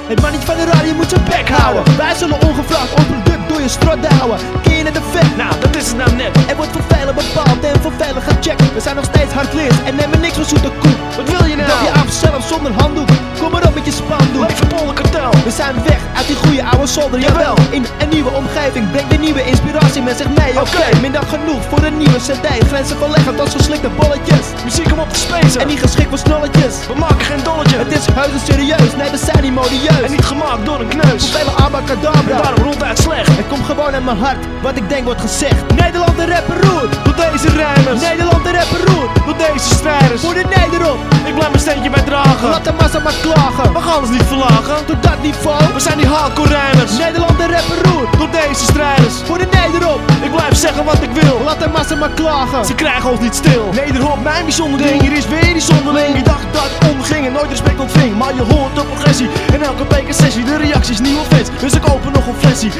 Het mannetje van de radio moet zijn bek houden. Wij zullen ongevraagd ons product door je strot houden. Ken je het effect? Nou, dat is het nou net. Er wordt voor velen bepaald en voor velen gecheckt. We zijn nog steeds hardleers en nemen niks van zoete koek. Wat wil je nou? Doe je af zelf zonder handdoek. Kom maar op met je spandoek. Leef van Polderkartel. We zijn weg uit die goede oude zolder, jawel. In een nieuwe omgeving brengt de nieuwe inspiratie met zich mee. Oké, minder genoeg voor een nieuwe cd. Grenzen verleggen tot geslikte bolletjes. Muziek om op te spacen. En niet geschikt voor snolletjes. We maken geen dolletje. Het is heus en serieus, nee we zijn niet modieus. En niet gemaakt door een kneus. Voor vele abacadabra. En daarom ronduit slecht. Het komt gewoon uit mijn hart, wat ik denk wordt gezegd. Nederland de rapper roert. Door deze rijmers. Nederland de rapper roert. Door deze strijders. Voor de Nederop. Ik blijf mijn steentje bij dragen. Laat de massa maar klagen. We gaan ons niet verlagen. Tot dat niveau. We zijn die hardcore rijmers. Nederland de rapper roert. Door deze strijders. Voor de Nederop. Ik blijf zeggen wat ik wil. Laat de massa maar klagen. Ze krijgen ons niet stil. Nederhop, mijn bijzonder ding. Hier is weer die zonderling. Je dacht dat het onderging en nooit respect ontving. Maar je hoort de progressie. En elke PK-sessie. De reacties, nieuwe fans. Dus ik open nog een flessie.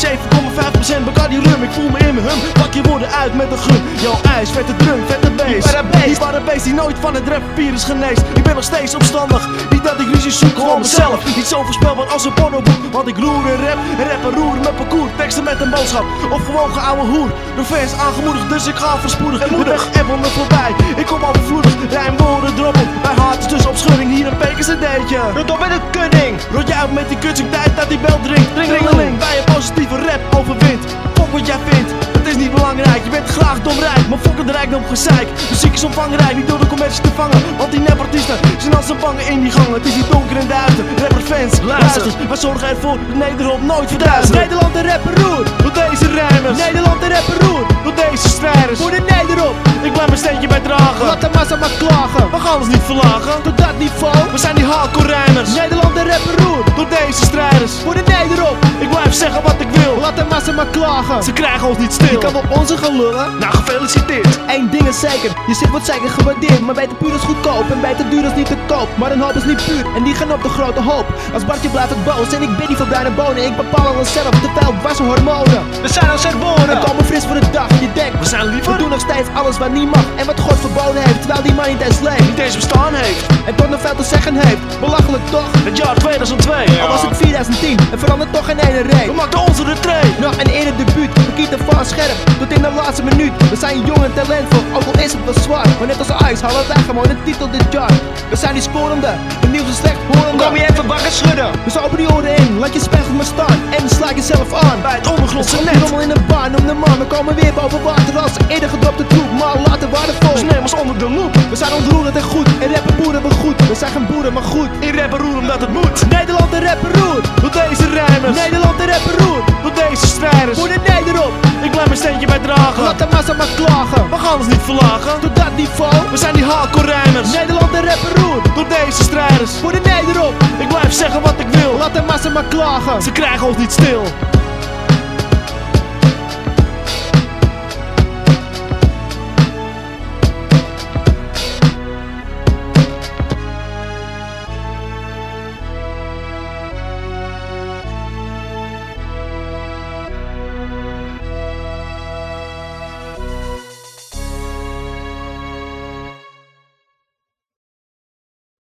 7,5% Bacardi rum. Ik voel me in mijn hum. Pak je woorden uit met een gun. Jouw ijs, vette drum, vette bass. Die parabeest die nooit van het rappapier is geneest. Ik ben nog steeds opstandig. Niet dat ik ruzie zoek, gewoon mezelf. Niet zo voorspelbaar als een pornoboek. Want ik roer en rap en roer met parcours. Teksten met een boodschap. Of gewoon geouwe hoer. Door fans aangemoedigd, dus ik ga verspoedig. En moedig, en er voorbij. Ik kom overvloedig. Rijmwoorden droppen. Bij hart is dus op schudding. Hier een PK-cd'tje. Rot op met een kunning. Rot je uit met die kutsing. Tijd dat die bel dringt. Ringeling. Bij een positieve rap overwint. Fok wat jij vindt. Het is niet belangrijk. Je bent graag domrijk. Maar fok het rijkdom gezeik. Muziek is omvangrijk. Niet door de commercie te vangen. Want die nepartiesten zijn als een bangen in die gangen. Het is niet donker en duister. Rapper fans, luisteraars. Wij zorgen ervoor dat Nederland nooit verduistert. Nederland de rapper roert. Door deze rijmers. Nederland de rapper roert. Door deze strijders. Voor de Nederop. Ik blijf mijn steentje bij dragen. Laat de massa maar klagen. We gaan ons niet verlagen. Tot dat niveau. We zijn die hardcore rijmers. Nederland de rapper roert. Door deze strijders. Voor de Nederop. Ik blijf zeggen wat ik wil. Laat de massa maar klagen. Ze krijgen ons niet stil. Je kan op onze gaan lullen. Nou, gefeliciteerd. Eén ding is zeker, je zit wordt zeker gewaardeerd. Maar beter puur is goedkoop en beter duur is niet te koop. Maar een hoop is niet puur en die gaan op de grote hoop. Als Bartje blijft het boos en ik ben niet voor bruine bonen. Ik bepaal alles zelf, te veel dwarse hormonen. We zijn als herboren. We komen fris voor de dag, je denkt. We zijn liever. We doen nog steeds alles wat niet mag en wat God verboden heeft. Terwijl die man niet eens leeft. Niet eens bestaan heeft. En toch nog veel te zeggen heeft. Belachelijk toch? Het jaar 2002. Al was het 2010, er verandert toch geen ene reet. We maakten onze retreat. Nog een ene debuut, we kieten van scherp tot in de laatste minuut. We zijn jong en talentvol, ook al is het wel zwaar. Maar net als Ice halen wij gewoon de titel dit jaar. We zijn die scorende, de nieuwste slechthorende. Kom je even wakker schudden. Dus open die oren in, laat je spiegel maar staan en sla jezelf aan. Bij het ondergrondse Net net. rommel in een baan, noem de man. We komen weer boven water als eerder gedropte troep, maar later waardevol. Dus neem ons onder de loep. We zijn ontroerend en goed, in rappen boeren we goed. We zijn geen boeren, maar goed. In rappen roer omdat het moet. Nederland de rapper roert. Door deze rijmers. Nederland de rapper roert. Door deze strijders. Voor de Nederop. Ik blijf mijn steentje bij dragen. Laat de massa maar klagen. We gaan ons niet verlagen. Tot dat niveau. We zijn die hardcore rijmers. Nederland de rapper roert. Door deze strijders. Voor de Nederop. Ik blijf zeggen wat ik wil. Laat de massa maar klagen. Ze krijgen ons niet stil.